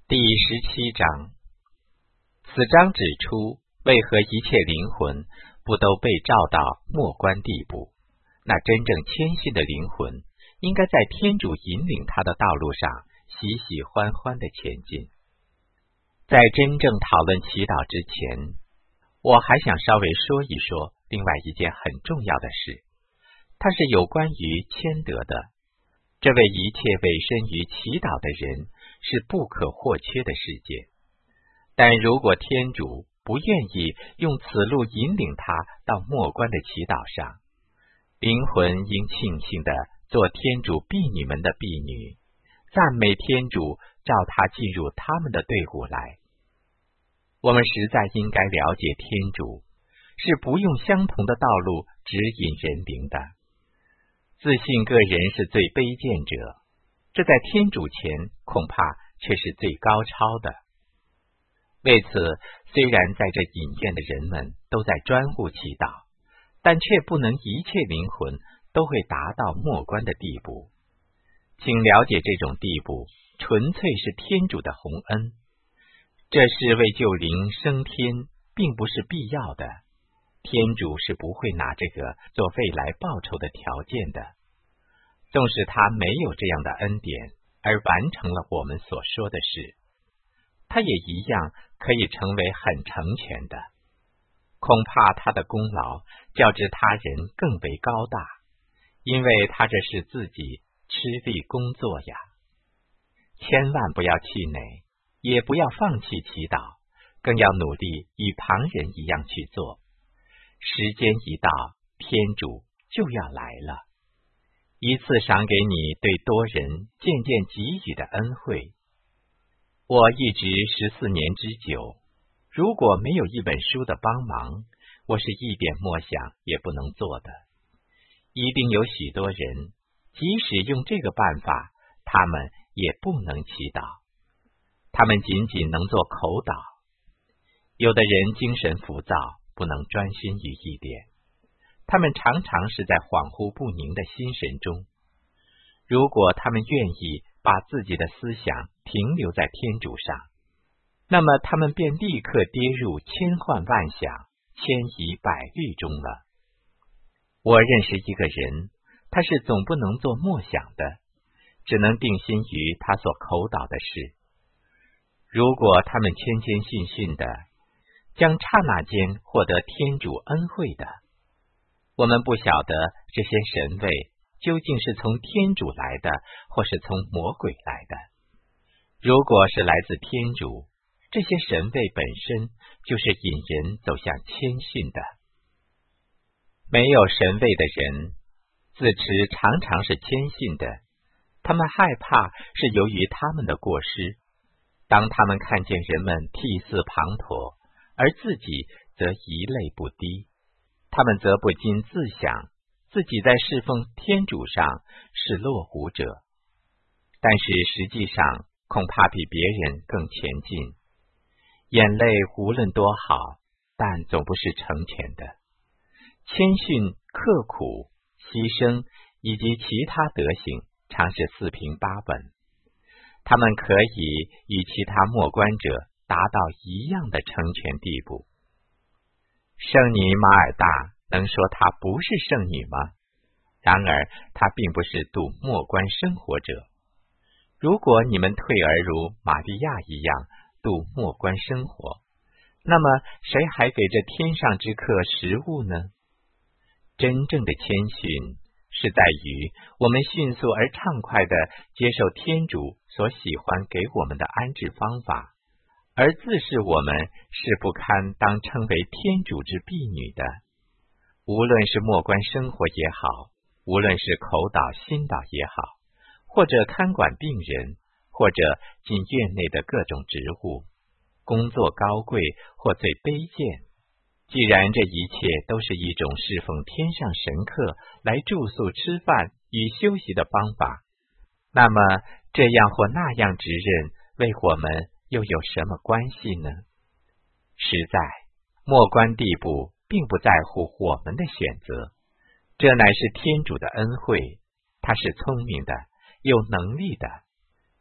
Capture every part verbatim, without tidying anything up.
第十七章，此章指出，为何一切灵魂不都被召到末观地步？那真正谦逊的灵魂，应该在天主引领他的道路上喜喜欢欢地前进。在真正讨论祈祷之前，我还想稍微说一说另外一件很重要的事，它是有关于谦德的。这位一切委身于祈祷的人是不可或缺的世界，但如果天主不愿意用此路引领他到末观的祈祷上，灵魂应庆幸地做天主婢女们的婢女，赞美天主召他进入他们的队伍来。我们实在应该了解天主是不用相同的道路指引人灵的。自信个人是最卑贱者，这在天主前恐怕却是最高超的。为此，虽然在这隐院的人们都在专户祈祷，但却不能一切灵魂都会达到末观的地步。请了解，这种地步纯粹是天主的宏恩，这是为救灵升天，并不是必要的。天主是不会拿这个做未来报酬的条件的。纵使他没有这样的恩典而完成了我们所说的事，他也一样可以成为很成全的。恐怕他的功劳较之他人更为高大，因为他这是自己吃力工作呀。千万不要气馁，也不要放弃祈祷，更要努力与旁人一样去做。时间一到，天主就要来了，一次赏给你对多人渐渐给予的恩惠。我一直十四年之久，如果没有一本书的帮忙，我是一点默想也不能做的。一定有许多人，即使用这个办法，他们也不能祈祷，他们仅仅能做口祷。有的人精神浮躁，不能专心于一点，他们常常是在恍惚不宁的心神中。如果他们愿意把自己的思想停留在天主上，那么他们便立刻跌入千幻万想、千疑百虑中了。我认识一个人，他是总不能做默想的，只能定心于他所口祷的事。如果他们谦谦逊逊的，将刹那间获得天主恩惠的，我们不晓得这些神位究竟是从天主来的，或是从魔鬼来的。如果是来自天主，这些神位本身就是引人走向谦逊的。没有神位的人，自持常常是谦逊的，他们害怕是由于他们的过失。当他们看见人们涕泗滂沱，而自己则一泪不滴，他们则不禁自想自己在侍奉天主上是落伍者，但是实际上恐怕比别人更前进。眼泪无论多好，但总不是成全的。谦逊、刻苦、牺牲以及其他德行常是四平八稳，他们可以与其他默观者达到一样的成全地步。圣女马尔大能说她不是圣女吗？然而她并不是度默观生活者。如果你们退而如玛利亚一样度默观生活，那么谁还给这天上之客食物呢？真正的谦逊是在于我们迅速而畅快地接受天主所喜欢给我们的安置方法，而自是我们是不堪当称为天主之婢女的。无论是默观生活也好，无论是口祷心祷也好，或者看管病人，或者进院内的各种职务，工作高贵或最卑贱，既然这一切都是一种侍奉天上神客来住宿吃饭与休息的方法，那么这样或那样职任为我们又有什么关系呢？实在，默观地步并不在乎我们的选择，这乃是天主的恩惠，他是聪明的，有能力的。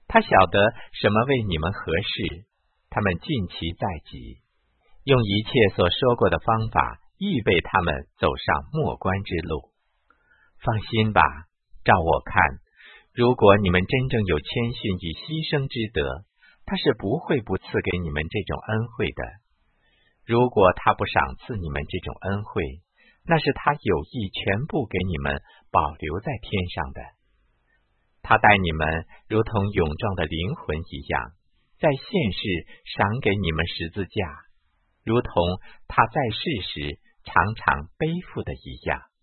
他晓得什么为你们合适，他们尽其在己，用一切所说过的方法预备他们走上末关之路。放心吧，照我看，如果你们真正有谦逊与牺牲之德，他是不会不赐给你们这种恩惠的。如果他不赏赐你们这种恩惠，那是他有意全部给你们保留在天上的。他待你们如同勇壮的灵魂一样，在现世赏给你们十字架，如同他在世时常常背负的一样。